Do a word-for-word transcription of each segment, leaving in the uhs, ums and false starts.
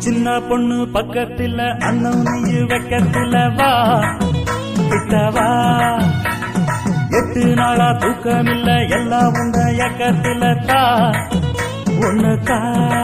சின்ன பொண்ணு பக்கத்துல அண்ணன் நீ வெக்கத்துல வா கிட்டவா எட்டு நாளா தூக்கமில்ல எல்லாம் உண்ட ஏக்கத்துல தா ஒண்ணு தா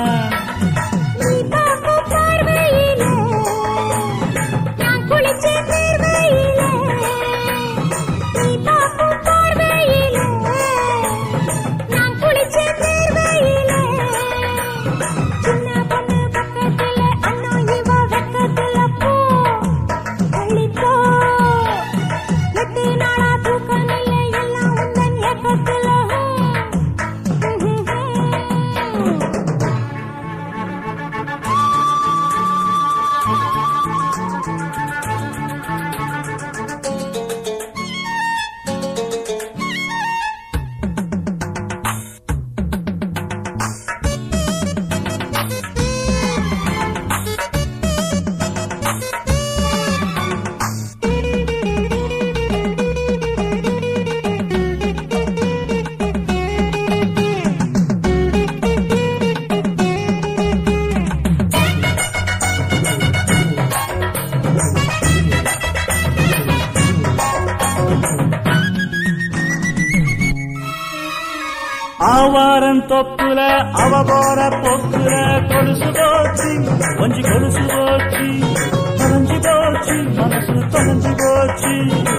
ஆவாரம் தொப்புல அவ போற போக்குல கொலுசு போச்சு கொஞ்சி கொலுசு போச்சு தொலைஞ்சு போச்சு மனசு தொலைஞ்சு போச்சு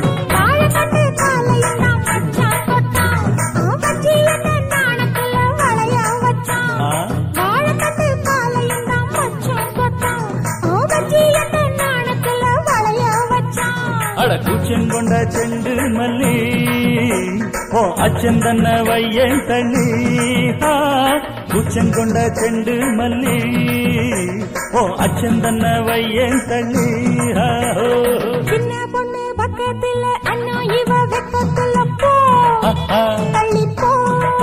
அட கூச்சங்கொண்ட செண்டு மல்லி ஓ அச்சன் தன்ன வையன் தள்ளி கூச்சங்கொண்ட செண்டு மல்லி ஓ அச்சன் தன்ன வையன் தள்ளி சின்ன பொண்ணு பக்கத்துல அண்ணா இவ வெக்கத்துல போ தள்ளி போ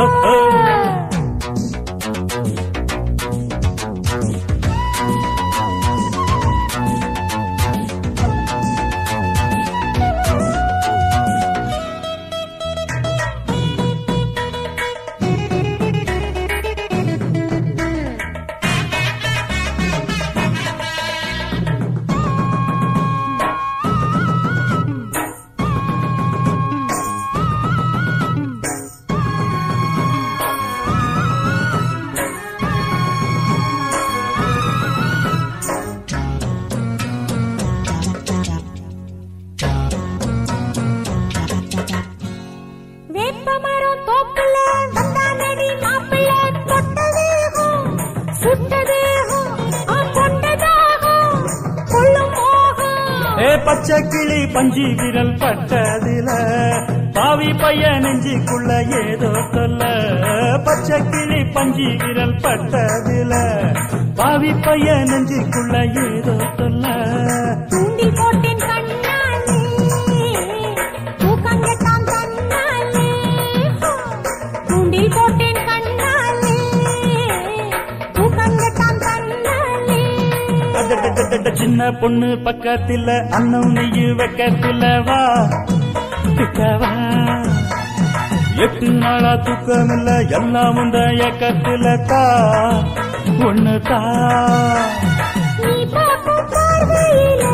பச்சை கிளி பஞ்சி விரல் பட்டதில பாவி பைய நெஞ்சிக்குள்ள ஏதோ சொல்ல பச்சை கிளி பஞ்சி விரல் பட்டதில பாவி பைய நெஞ்சிக்குள்ள ஏதோ சொல்ல தூண்டி போட்டேன் கண்ணாலே தூக்கம் கெட்டான் கண்ணாலே தூண்டி போட்டேன் கண்ணாலே தூக்கம் கெட்டான் கண்ணாலே சின்ன பொண்ணு பக்கத்துல அண்ணன் நெய்யு வெக்கத்துல வா கிட்டவா எட்டு நாளா தூக்கமில்ல எல்லாம் உண்ட ஏக்கத்துல தா ஒண்ணு தா நீ பாக்கும் பார்வையில